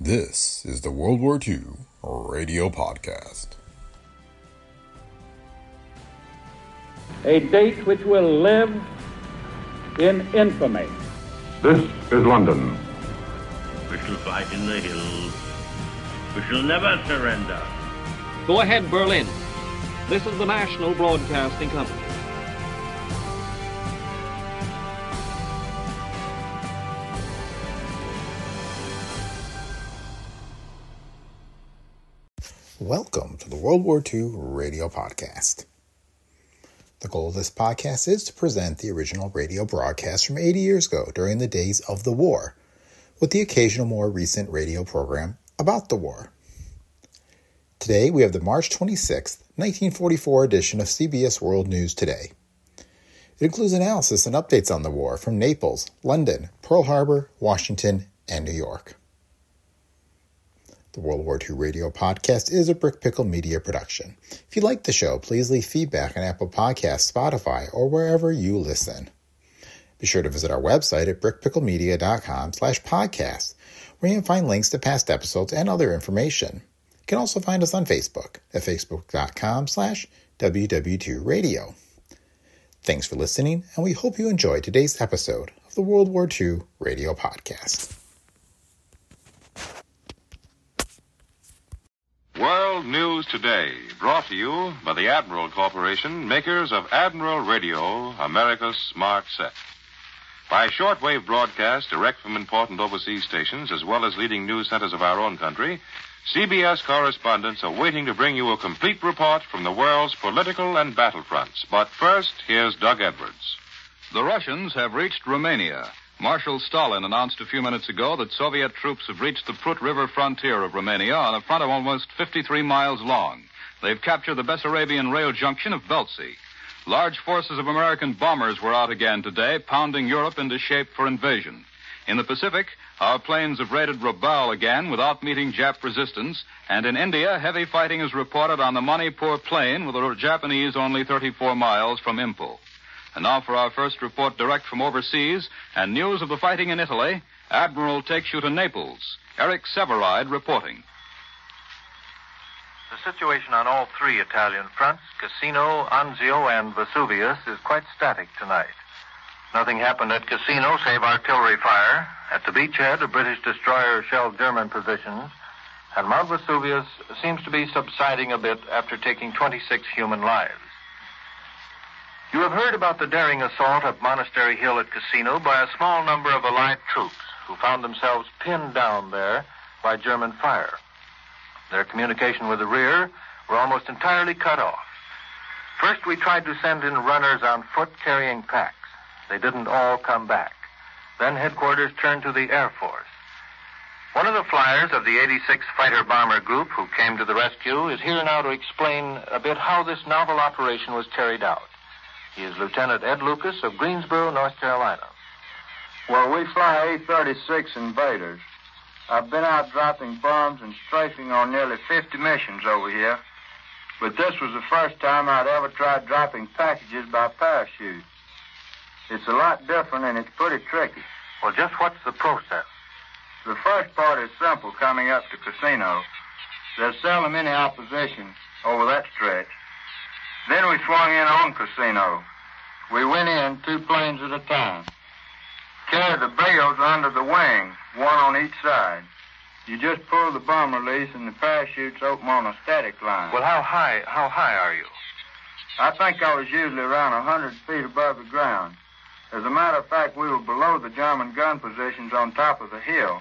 This is the World War II Radio Podcast. A date which will live in infamy. This is London. We shall fight in the hills. We shall never surrender. Go ahead, Berlin. This is the National Broadcasting Company. Welcome to the World War II Radio Podcast. The goal of this podcast is to present the original radio broadcast from 80 years ago during the days of the war, with the occasional more recent radio program about the war. Today we have the March 26th, 1944 edition of CBS World News Today. It includes analysis and updates on the war from Naples, London, Pearl Harbor, Washington, and New York. The World War II Radio Podcast is a Brick Pickle Media production. If you like the show, please leave feedback on Apple Podcasts, Spotify, or wherever you listen. Be sure to visit our website at brickpicklemedia.com/podcast, where you can find links to past episodes and other information. You can also find us on Facebook at facebook.com/WW2Radio. Thanks for listening, and we hope you enjoyed today's episode of the World War II Radio Podcast. World News Today, brought to you by the Admiral Corporation, makers of Admiral Radio, America's smart set. By shortwave broadcast direct from important overseas stations, as well as leading news centers of our own country, CBS correspondents are waiting to bring you a complete report from the world's political and battlefronts. But first, here's Doug Edwards. The Russians have reached Romania. Marshal Stalin announced a few minutes ago that Soviet troops have reached the Prut River frontier of Romania on a front of almost 53 miles long. They've captured the Bessarabian rail junction of Belzi. Large forces of American bombers were out again today, pounding Europe into shape for invasion. In the Pacific, our planes have raided Rabaul again without meeting Jap resistance, and in India, heavy fighting is reported on the Manipur plain, with the Japanese only 34 miles from Impel. And now for our first report direct from overseas and news of the fighting in Italy, Admiral takes you to Naples. Eric Severide reporting. The situation on all three Italian fronts, Cassino, Anzio, and Vesuvius, is quite static tonight. Nothing happened at Cassino save artillery fire. At the beachhead, a British destroyer shelled German positions, and Mount Vesuvius seems to be subsiding a bit after taking 26 human lives. You have heard about the daring assault of Monastery Hill at Cassino by a small number of Allied troops who found themselves pinned down there by German fire. Their communication with the rear were almost entirely cut off. First, we tried to send in runners on foot carrying packs. They didn't all come back. Then headquarters turned to the Air Force. One of the flyers of the 86th Fighter Bomber Group who came to the rescue is here now to explain a bit how this novel operation was carried out. He is Lieutenant Ed Lucas of Greensboro, North Carolina. Well, we fly A-36 Invaders. I've been out dropping bombs and strafing on nearly 50 missions over here. But this was the first time I'd ever tried dropping packages by parachute. It's a lot different and it's pretty tricky. Well, just what's the process? The first part is simple coming up to Cassino. There's seldom any opposition over that stretch. Then we swung in on Cassino. We went in 2 planes at a time. Carried the bales under the wing, one on each side. You just pull the bomb release and the parachutes open on a static line. Well, how high are you? I think I was usually around 100 feet above the ground. As a matter of fact, we were below the German gun positions on top of the hill.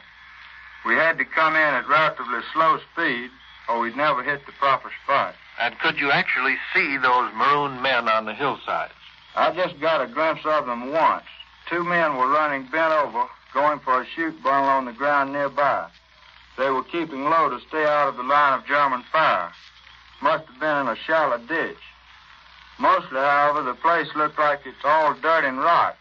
We had to come in at relatively slow speed, or we'd never hit the proper spot. And could you actually see those maroon men on the hillsides? I just got a glimpse of them once. 2 men were running bent over, going for a chute bundle on the ground nearby. They were keeping low to stay out of the line of German fire. Must have been in a shallow ditch. Mostly, however, the place looked like it's all dirt and rock.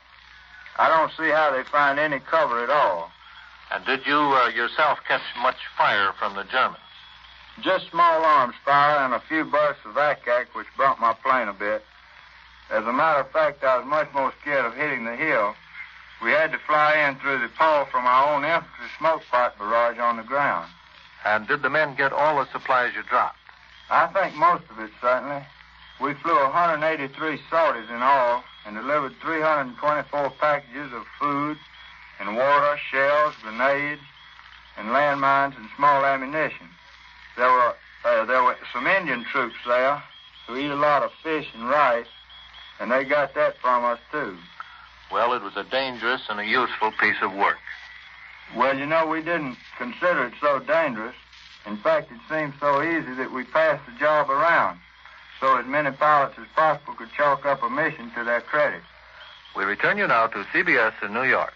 I don't see how they find any cover at all. And did you yourself catch much fire from the Germans? Just small arms fire and a few bursts of ack-ack, which bumped my plane a bit. As a matter of fact, I was much more scared of hitting the hill, we had to fly in through the pole from our own infantry smoke pot barrage on the ground. And did the men get all the supplies you dropped? I think most of it, certainly. We flew 183 sorties in all and delivered 324 packages of food and water, shells, grenades, and landmines and small ammunition. There were some Indian troops there who eat a lot of fish and rice, and they got that from us, too. Well, it was a dangerous and a useful piece of work. Well, you know, we didn't consider it so dangerous. In fact, it seemed so easy that we passed the job around, so as many pilots as possible could chalk up a mission to their credit. We return you now to CBS in New York.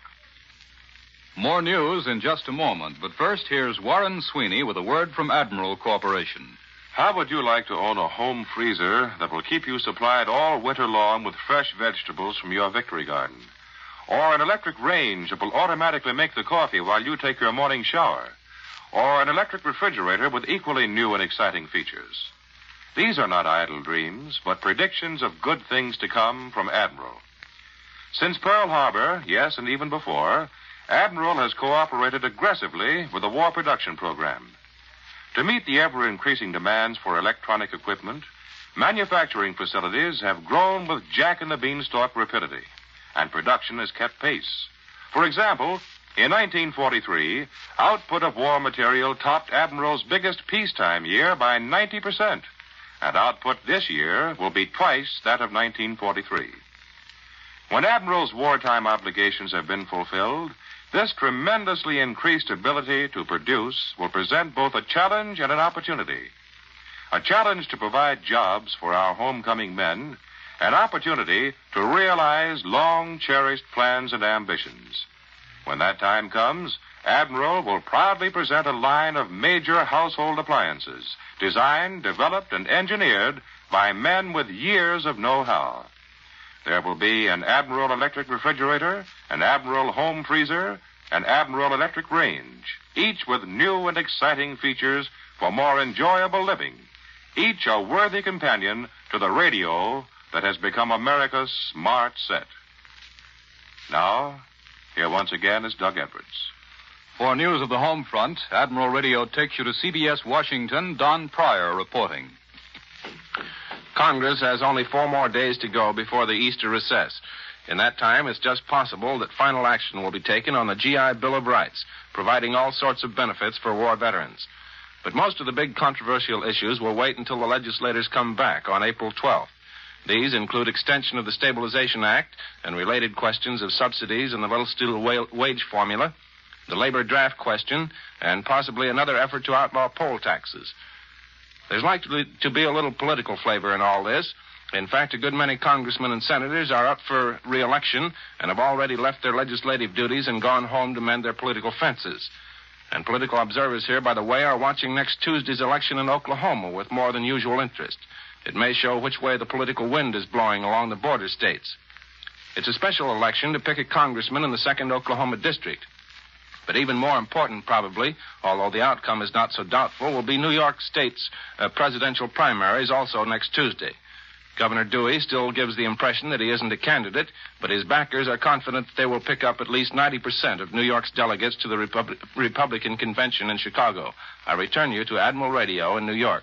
More news in just a moment, but first here's Warren Sweeney with a word from Admiral Corporation. How would you like to own a home freezer that will keep you supplied all winter long with fresh vegetables from your Victory Garden? Or an electric range that will automatically make the coffee while you take your morning shower? Or an electric refrigerator with equally new and exciting features? These are not idle dreams, but predictions of good things to come from Admiral. Since Pearl Harbor, yes, and even before, Admiral has cooperated aggressively with the war production program. To meet the ever-increasing demands for electronic equipment, manufacturing facilities have grown with Jack and the Beanstalk rapidity, and production has kept pace. For example, in 1943, output of war material topped Admiral's biggest peacetime year by 90%, and output this year will be twice that of 1943. When Admiral's wartime obligations have been fulfilled, this tremendously increased ability to produce will present both a challenge and an opportunity. A challenge to provide jobs for our homecoming men, an opportunity to realize long-cherished plans and ambitions. When that time comes, Admiral will proudly present a line of major household appliances, designed, developed, and engineered by men with years of know-how. There will be an Admiral electric refrigerator, an Admiral home freezer, an Admiral electric range, each with new and exciting features for more enjoyable living, each a worthy companion to the radio that has become America's smart set. Now, here once again is Doug Edwards. For news of the home front, Admiral Radio takes you to CBS Washington. Don Pryor reporting. Congress has only 4 more days to go before the Easter recess. In that time, it's just possible that final action will be taken on the GI Bill of Rights, providing all sorts of benefits for war veterans. But most of the big controversial issues will wait until the legislators come back on April 12th. These include extension of the Stabilization Act and related questions of subsidies and the Little Steel wage formula, the labor draft question, and possibly another effort to outlaw poll taxes. There's likely to be a little political flavor in all this. In fact, a good many congressmen and senators are up for re-election and have already left their legislative duties and gone home to mend their political fences. And political observers here, by the way, are watching next Tuesday's election in Oklahoma with more than usual interest. It may show which way the political wind is blowing along the border states. It's a special election to pick a congressman in the 2nd Oklahoma district. But even more important, probably, although the outcome is not so doubtful, will be New York State's presidential primaries also next Tuesday. Governor Dewey still gives the impression that he isn't a candidate, but his backers are confident that they will pick up at least 90% of New York's delegates to the Republican convention in Chicago. I return you to Admiral Radio in New York.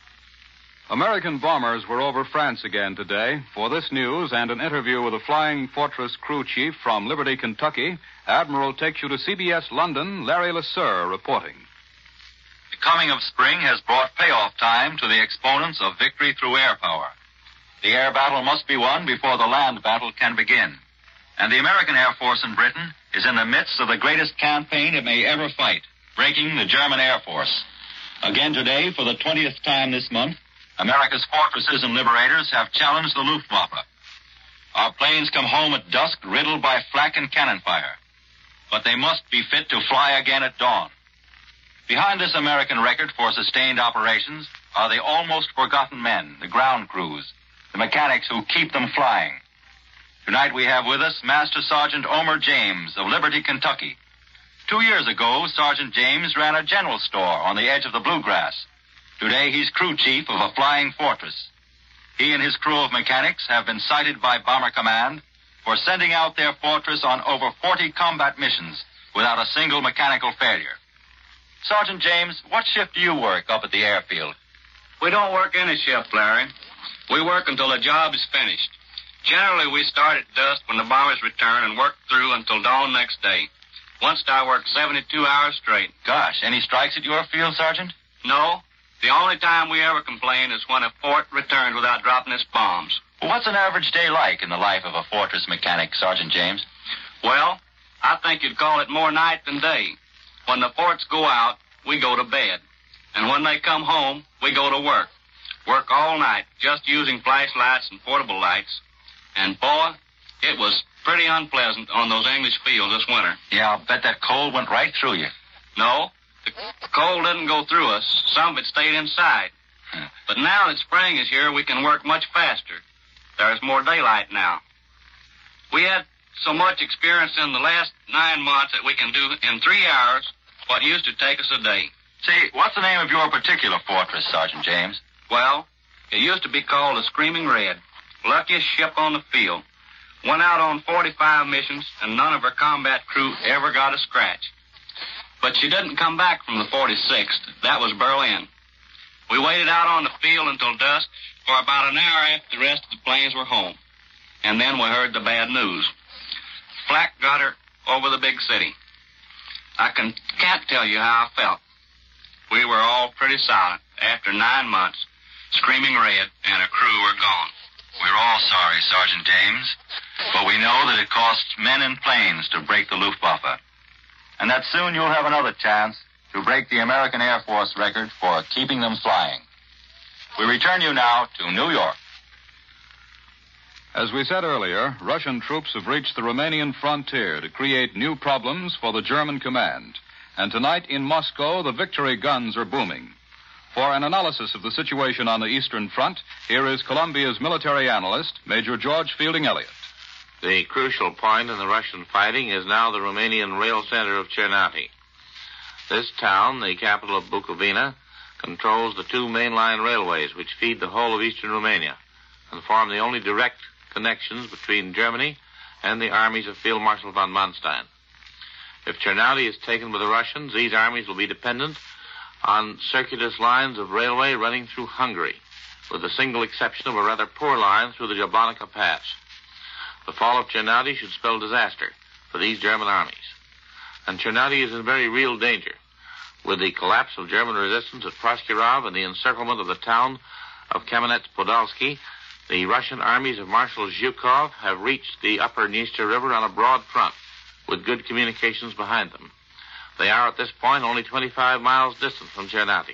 American bombers were over France again today. For this news and an interview with a Flying Fortress crew chief from Liberty, Kentucky, Admiral takes you to CBS London, Larry LeSueur reporting. The coming of spring has brought payoff time to the exponents of victory through air power. The air battle must be won before the land battle can begin. And the American Air Force in Britain is in the midst of the greatest campaign it may ever fight, breaking the German Air Force. Again today, for the 20th time this month, America's fortresses and liberators have challenged the Luftwaffe. Our planes come home at dusk riddled by flak and cannon fire. But they must be fit to fly again at dawn. Behind this American record for sustained operations are the almost forgotten men, the ground crews, the mechanics who keep them flying. Tonight we have with us Master Sergeant Omer James of Liberty, Kentucky. 2 years ago, Sergeant James ran a general store on the edge of the Bluegrass. Today, he's crew chief of a Flying Fortress. He and his crew of mechanics have been cited by Bomber Command for sending out their fortress on over 40 combat missions without a single mechanical failure. Sergeant James, what shift do you work up at the airfield? We don't work any shift, Larry. We work until the job is finished. Generally, we start at dusk when the bombers return and work through until dawn next day. Once I work 72 hours straight. Gosh, any strikes at your field, Sergeant? No. The only time we ever complain is when a fort returns without dropping its bombs. Well, what's an average day like in the life of a fortress mechanic, Sergeant James? Well, I think you'd call it more night than day. When the forts go out, we go to bed. And when they come home, we go to work. Work all night, just using flashlights and portable lights. And, boy, it was pretty unpleasant on those English fields this winter. Yeah, I'll bet that cold went right through you. No, the cold didn't go through us. Some of it stayed inside. But now that spring is here, we can work much faster. There's more daylight now. We had so much experience in the last 9 months that we can do in 3 hours what used to take us a day. Say, what's the name of your particular fortress, Sergeant James? Well, it used to be called the Screaming Red. Luckiest ship on the field. Went out on 45 missions, and none of her combat crew ever got a scratch. But she didn't come back from the 46th. That was Berlin. We waited out on the field until dusk for about an hour after the rest of the planes were home. And then we heard the bad news. Flak got her over the big city. I can't tell you how I felt. We were all pretty silent. After 9 months, Screaming Red and her crew were gone. We're all sorry, Sergeant James, but we know that it costs men and planes to break the Luftwaffe. And that soon you'll have another chance to break the American Air Force record for keeping them flying. We return you now to New York. As we said earlier, Russian troops have reached the Romanian frontier to create new problems for the German command. And tonight in Moscow, the victory guns are booming. For an analysis of the situation on the Eastern Front, here is Columbia's military analyst, Major George Fielding Elliott. The crucial point in the Russian fighting is now the Romanian rail center of Cernati. This town, the capital of Bukovina, controls the 2 mainline railways which feed the whole of eastern Romania and form the only direct connections between Germany and the armies of Field Marshal von Manstein. If Cernati is taken by the Russians, these armies will be dependent on circuitous lines of railway running through Hungary, with the single exception of a rather poor line through the Jablanica Pass. The fall of Cernati should spell disaster for these German armies. And Cernati is in very real danger. With the collapse of German resistance at Proskirov and the encirclement of the town of Kamenets-Podolsky, the Russian armies of Marshal Zhukov have reached the upper Dniester River on a broad front, with good communications behind them. They are at this point only 25 miles distant from Cernati.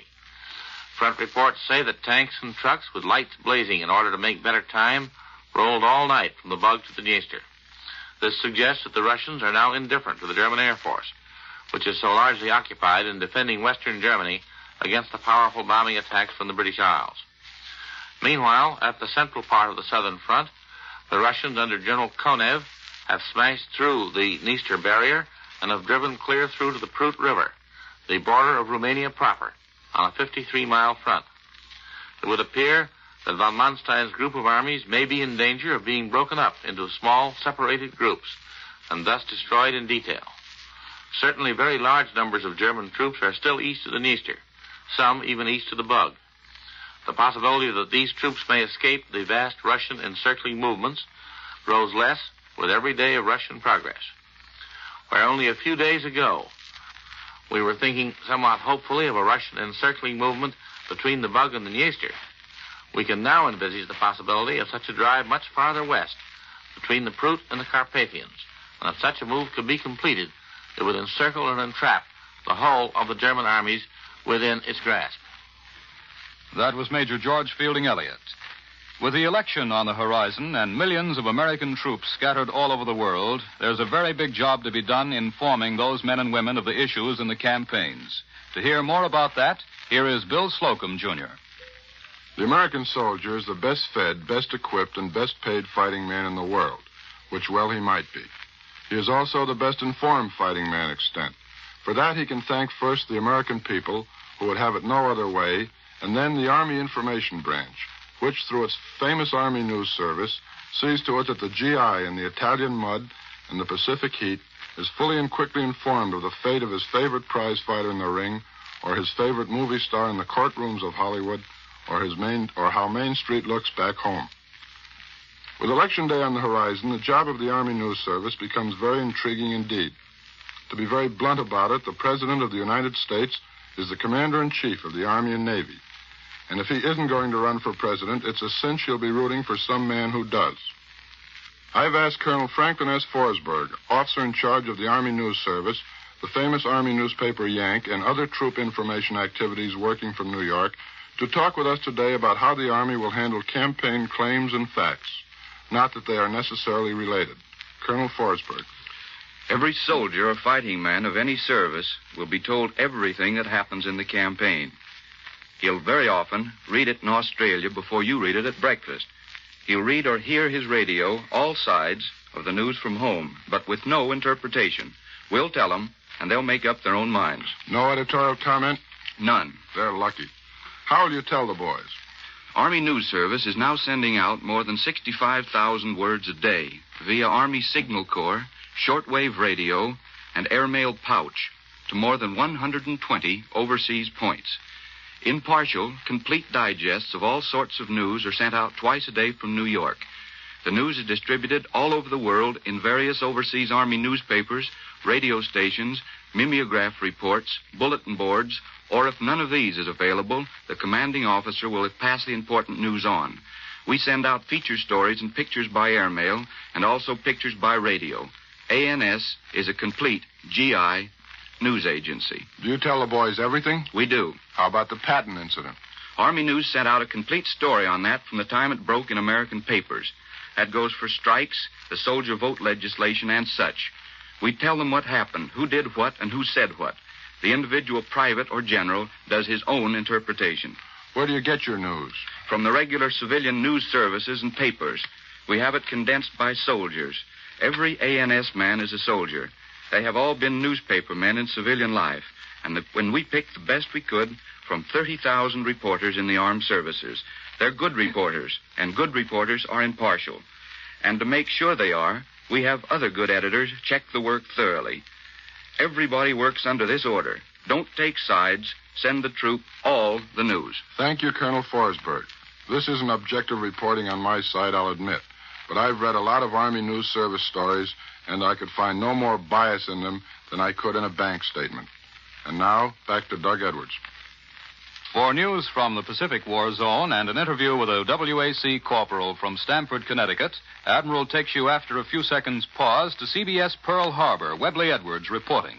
Front reports say that tanks and trucks with lights blazing in order to make better time rolled all night from the Bug to the Dniester. This suggests that the Russians are now indifferent to the German Air Force, which is so largely occupied in defending western Germany against the powerful bombing attacks from the British Isles. Meanwhile, at the central part of the southern front, the Russians under General Konev have smashed through the Dniester barrier and have driven clear through to the Prut River, the border of Romania proper, on a 53-mile front. It would appear that von Manstein's group of armies may be in danger of being broken up into small, separated groups and thus destroyed in detail. Certainly very large numbers of German troops are still east of the Dniester, some even east of the Bug. The possibility that these troops may escape the vast Russian encircling movements grows less with every day of Russian progress. Where only a few days ago we were thinking somewhat hopefully of a Russian encircling movement between the Bug and the Dniester, we can now envisage the possibility of such a drive much farther west, between the Prut and the Carpathians. And if such a move could be completed, it would encircle and entrap the whole of the German armies within its grasp. That was Major George Fielding Elliott. With the election on the horizon and millions of American troops scattered all over the world, there's a very big job to be done informing those men and women of the issues in the campaigns. To hear more about that, here is Bill Slocum, Jr. The American soldier is the best fed, best equipped, and best paid fighting man in the world, which well he might be. He is also the best informed fighting man extant. For that he can thank first the American people, who would have it no other way, and then the Army Information Branch, which, through its famous Army News Service, sees to it that the GI in the Italian mud and the Pacific heat is fully and quickly informed of the fate of his favorite prize fighter in the ring, or his favorite movie star in the courtrooms of Hollywood, or how Main Street looks back home. With Election Day on the horizon, the job of the Army News Service becomes very intriguing indeed. To be very blunt about it, the President of the United States is the Commander-in-Chief of the Army and Navy. And if he isn't going to run for president, it's a cinch he'll be rooting for some man who does. I've asked Colonel Franklin S. Forsberg, officer in charge of the Army News Service, the famous Army newspaper Yank, and other troop information activities working from New York, to talk with us today about how the Army will handle campaign claims and facts. Not that they are necessarily related. Colonel Forsberg. Every soldier or fighting man of any service will be told everything that happens in the campaign. He'll very often read it in Australia before you read it at breakfast. He'll read or hear his radio, all sides of the news from home, but with no interpretation. We'll tell them, and they'll make up their own minds. No editorial comment? None. They're lucky. How will you tell the boys? Army News Service is now sending out more than 65,000 words a day via Army Signal Corps, shortwave radio, and airmail pouch to more than 120 overseas points. Impartial, complete digests of all sorts of news are sent out twice a day from New York. The news is distributed all over the world in various overseas Army newspapers, radio stations, mimeograph reports, bulletin boards, or if none of these is available, the commanding officer will pass the important news on. We send out feature stories and pictures by airmail and also pictures by radio. ANS is a complete GI news agency. Do you tell the boys everything? We do. How about the Patton incident? Army News sent out a complete story on that from the time it broke in American papers. That goes for strikes, the soldier vote legislation, and such. We tell them what happened, who did what, and who said what. The individual private or general does his own interpretation. Where do you get your news? From the regular civilian news services and papers. We have it condensed by soldiers. Every ANS man is a soldier. They have all been newspaper men in civilian life. And when we picked the best we could from 30,000 reporters in the armed services. They're good reporters, and good reporters are impartial. And to make sure they are, we have other good editors check the work thoroughly. Everybody works under this order. Don't take sides. Send the troop all the news. Thank you, Colonel Forsberg. This isn't objective reporting on my side, I'll admit. But I've read a lot of Army News Service stories, and I could find no more bias in them than I could in a bank statement. And now, back to Doug Edwards. For news from the Pacific War Zone and an interview with a WAC corporal from Stamford, Connecticut, Admiral takes you after a few seconds' pause to CBS Pearl Harbor. Webley Edwards reporting.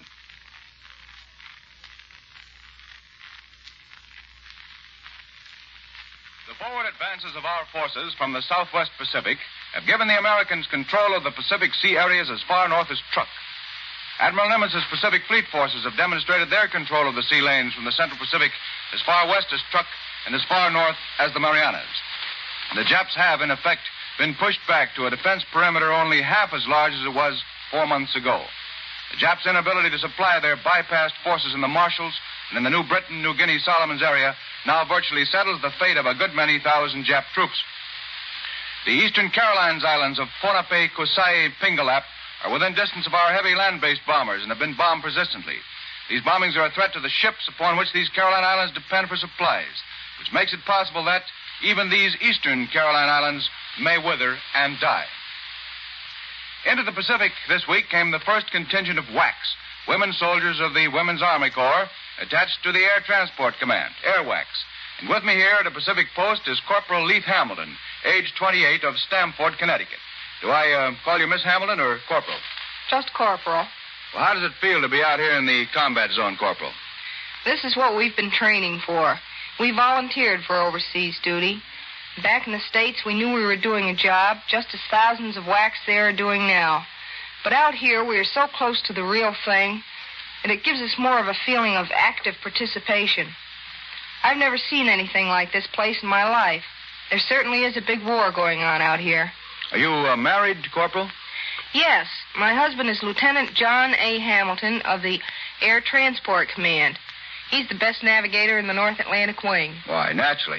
The forward advances of our forces from the Southwest Pacific have given the Americans control of the Pacific Sea areas as far north as Truk. Admiral Nimitz' Pacific Fleet forces have demonstrated their control of the sea lanes from the Central Pacific as far west as Truk and as far north as the Marianas. The Japs have, in effect, been pushed back to a defense perimeter only half as large as it was 4 months ago. The Japs' inability to supply their bypassed forces in the Marshalls and in the New Britain, New Guinea, Solomons area now virtually settles the fate of a good many thousand Jap troops. The eastern Carolines Islands of Ponape, Kusai, Pingalap are within distance of our heavy land-based bombers and have been bombed persistently. These bombings are a threat to the ships upon which these Caroline Islands depend for supplies, which makes it possible that even these eastern Caroline Islands may wither and die. Into the Pacific this week came the first contingent of WACs, women soldiers of the Women's Army Corps, attached to the Air Transport Command, AirWACs. And with me here at the Pacific Post is Corporal Leith Hamilton, age 28, of Stamford, Connecticut. Do I call you Miss Hamilton or Corporal? Just Corporal. Well, how does it feel to be out here in the combat zone, Corporal? This is what we've been training for. We volunteered for overseas duty. Back in the States, we knew we were doing a job, just as thousands of WACs there are doing now. But out here, we are so close to the real thing, and it gives us more of a feeling of active participation. I've never seen anything like this place in my life. There certainly is a big war going on out here. Are you married, Corporal? Yes. My husband is Lieutenant John A. Hamilton of the Air Transport Command. He's the best navigator in the North Atlantic Wing. Why, naturally.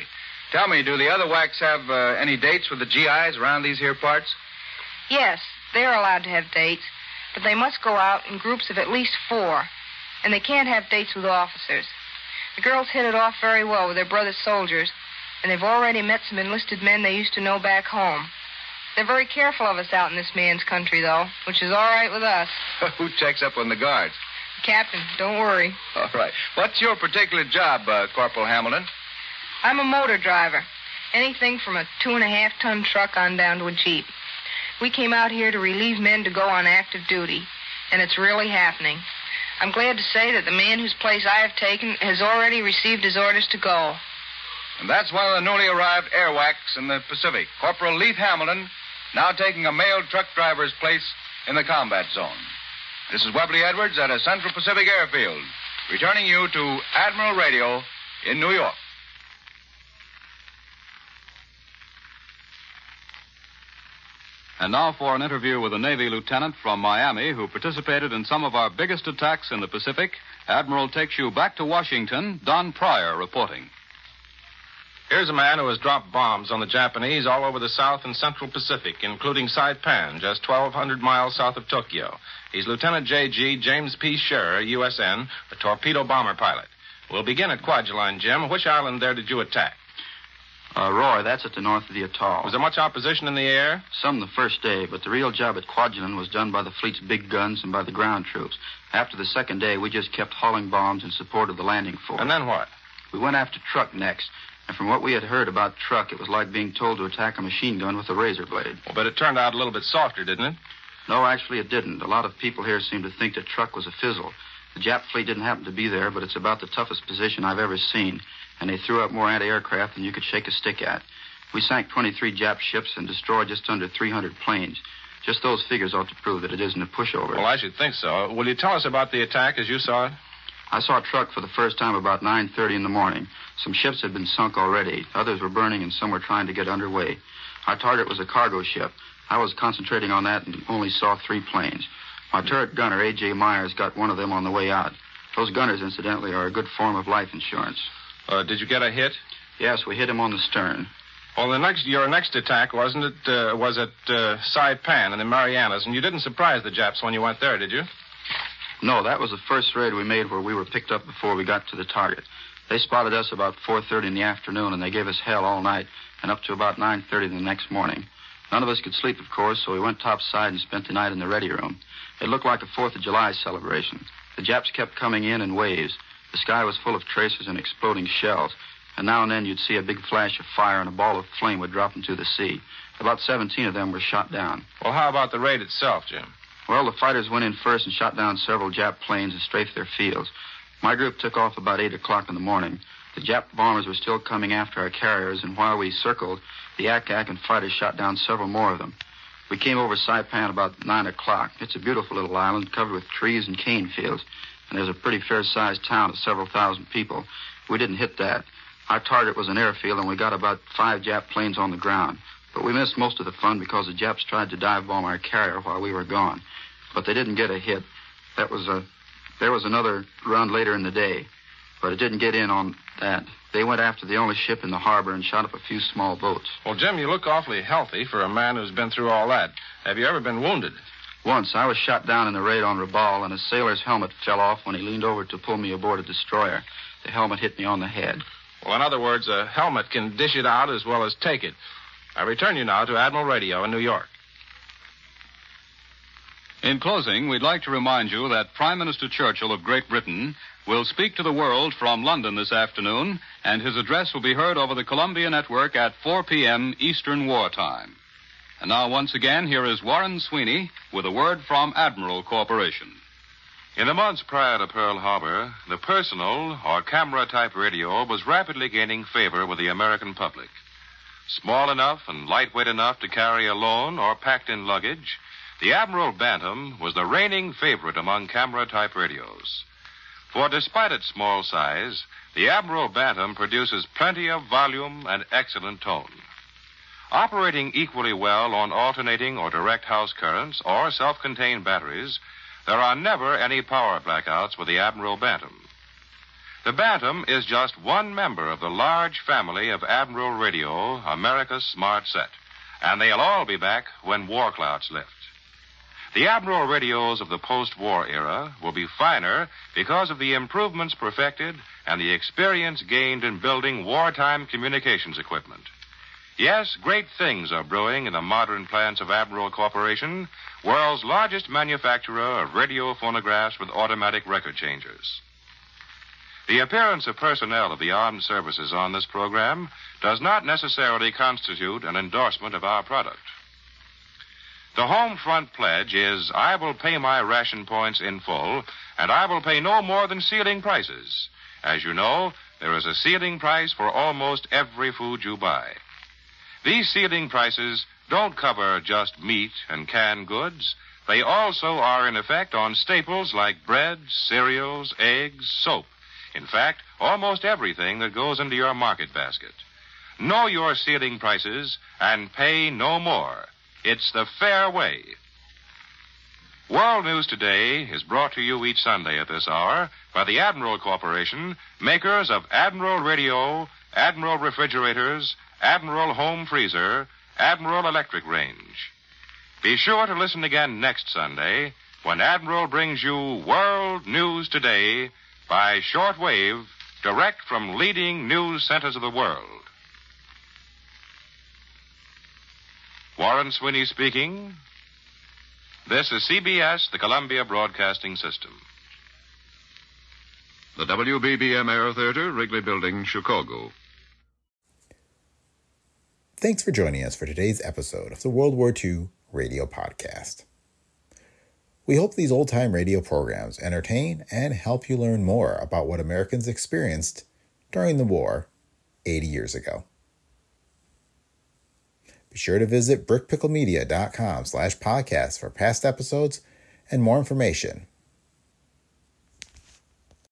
Tell me, do the other whacks have any dates with the GIs around these here parts? Yes, they're allowed to have dates, but they must go out in groups of at least 4, and they can't have dates with officers. The girls hit it off very well with their brother soldiers, and they've already met some enlisted men they used to know back home. They're very careful of us out in this man's country, though, which is all right with us. Who checks up on the guards? Captain, don't worry. All right. What's your particular job, Corporal Hamilton? I'm a motor driver. Anything from a 2.5-ton truck on down to a Jeep. We came out here to relieve men to go on active duty, and it's really happening. I'm glad to say that the man whose place I have taken has already received his orders to go. And that's one of the newly arrived airwhacks in the Pacific, Corporal Leith Hamilton, now taking a male truck driver's place in the combat zone. This is Webley Edwards at a Central Pacific airfield, returning you to Admiral Radio in New York. And now for an interview with a Navy lieutenant from Miami who participated in some of our biggest attacks in the Pacific. Admiral takes you back to Washington. Don Pryor reporting. Here's a man who has dropped bombs on the Japanese all over the South and Central Pacific, including Saipan, just 1,200 miles south of Tokyo. He's Lieutenant J.G. James P. Scherer, USN, a torpedo bomber pilot. We'll begin at Kwajalein, Jim. Which island there did you attack? Roy, that's at the north of the atoll. Was there much opposition in the air? Some the first day, but the real job at Kwajalein was done by the fleet's big guns and by the ground troops. After the second day, we just kept hauling bombs in support of the landing force. And then what? We went after Truk next. And from what we had heard about Truk, it was like being told to attack a machine gun with a razor blade. Well, but it turned out a little bit softer, didn't it? No, actually it didn't. A lot of people here seem to think that Truk was a fizzle. The Jap fleet didn't happen to be there, but it's about the toughest position I've ever seen. And they threw up more anti-aircraft than you could shake a stick at. We sank 23 Jap ships and destroyed just under 300 planes. Just those figures ought to prove that it isn't a pushover. Well, I should think so. Will you tell us about the attack as you saw it? I saw Truk for the first time about 9:30 in the morning. Some ships had been sunk already. Others were burning, and some were trying to get underway. Our target was a cargo ship. I was concentrating on that and only saw 3 planes. My turret gunner, A.J. Myers, got one of them on the way out. Those gunners, incidentally, are a good form of life insurance. Did you get a hit? Yes, we hit him on the stern. Well, your next attack, wasn't it, was at Saipan in the Marianas, and you didn't surprise the Japs when you went there, did you? No, that was the first raid we made where we were picked up before we got to the target. They spotted us about 4:30 in the afternoon, and they gave us hell all night and up to about 9:30 the next morning. None of us could sleep, of course, so we went topside and spent the night in the ready room. It looked like a 4th of July celebration. The Japs kept coming in waves. The sky was full of tracers and exploding shells, and now and then you'd see a big flash of fire and a ball of flame would drop into the sea. About 17 of them were shot down. Well, how about the raid itself, Jim? Well, the fighters went in first and shot down several Jap planes and strafed their fields. My group took off about 8 o'clock in the morning. The Jap bombers were still coming after our carriers, and while we circled, the Ack-Ack and fighters shot down several more of them. We came over Saipan about 9 o'clock. It's a beautiful little island covered with trees and cane fields, and there's a pretty fair-sized town of several thousand people. We didn't hit that. Our target was an airfield, and we got about 5 Jap planes on the ground. But we missed most of the fun because the Japs tried to dive bomb our carrier while we were gone. But they didn't get a hit. There was another run later in the day, but it didn't get in on that. They went after the only ship in the harbor and shot up a few small boats. Well, Jim, you look awfully healthy for a man who's been through all that. Have you ever been wounded? Once. I was shot down in a raid on Rabaul, and a sailor's helmet fell off when he leaned over to pull me aboard a destroyer. The helmet hit me on the head. Well, in other words, a helmet can dish it out as well as take it. I return you now to Admiral Radio in New York. In closing, we'd like to remind you that Prime Minister Churchill of Great Britain will speak to the world from London this afternoon, and his address will be heard over the Columbia Network at 4 p.m. Eastern Wartime. And now, once again, here is Warren Sweeney with a word from Admiral Corporation. In the months prior to Pearl Harbor, the personal or camera-type radio was rapidly gaining favor with the American public. Small enough and lightweight enough to carry alone or packed in luggage, the Admiral Bantam was the reigning favorite among camera-type radios. For despite its small size, the Admiral Bantam produces plenty of volume and excellent tone. Operating equally well on alternating or direct house currents or self-contained batteries, there are never any power blackouts with the Admiral Bantam. The Bantam is just one member of the large family of Admiral Radio, America's smart set. And they'll all be back when war clouds lift. The Admiral radios of the post-war era will be finer because of the improvements perfected and the experience gained in building wartime communications equipment. Yes, great things are brewing in the modern plants of Admiral Corporation, world's largest manufacturer of radio phonographs with automatic record changers. The appearance of personnel of the armed services on this program does not necessarily constitute an endorsement of our product. The home front pledge is, I will pay my ration points in full, and I will pay no more than ceiling prices. As you know, there is a ceiling price for almost every food you buy. These ceiling prices don't cover just meat and canned goods. They also are in effect on staples like bread, cereals, eggs, soap. In fact, almost everything that goes into your market basket. Know your ceiling prices and pay no more. It's the fair way. World News Today is brought to you each Sunday at this hour by the Admiral Corporation, makers of Admiral Radio, Admiral Refrigerators, Admiral Home Freezer, Admiral Electric Range. Be sure to listen again next Sunday when Admiral brings you World News Today by shortwave, direct from leading news centers of the world. Warren Sweeney speaking. This is CBS, the Columbia Broadcasting System. The WBBM Air Theater, Wrigley Building, Chicago. Thanks for joining us for today's episode of the World War II Radio Podcast. We hope these old-time radio programs entertain and help you learn more about what Americans experienced during the war 80 years ago. Be sure to visit brickpicklemedia.com/podcast for past episodes and more information